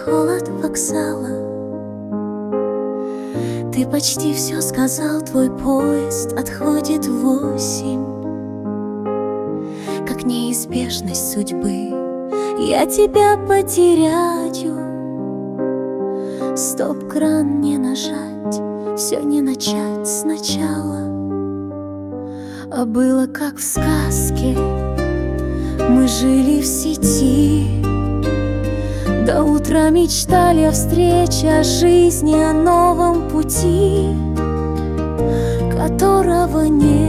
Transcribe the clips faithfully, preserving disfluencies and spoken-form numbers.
холод вокзала. Ты почти все сказал, твой поезд отходит в восемь. Как неизбежность судьбы, я тебя потеряю. Стоп-кран не нажать, все не начать сначала. А было как в сказке, мы жили в сети. До утра мечтали о встрече, о жизни, о новом пути, которого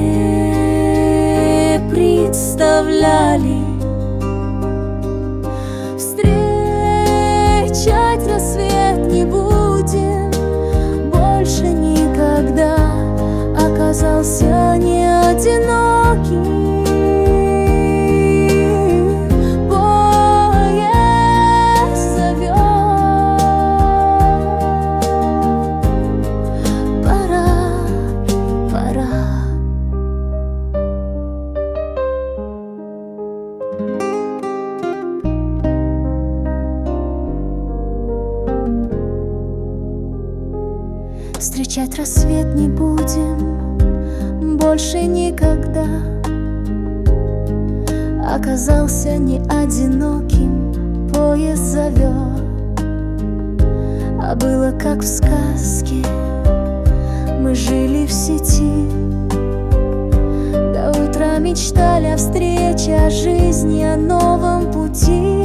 не представляли. Встречать рассвет не будем больше никогда. Оказался не одинокий. Встречать рассвет не будем больше никогда. Оказался не одиноким, поезд зовет. А было как в сказке, мы жили в сети. До утра мечтали о встрече, о жизни, о новом пути.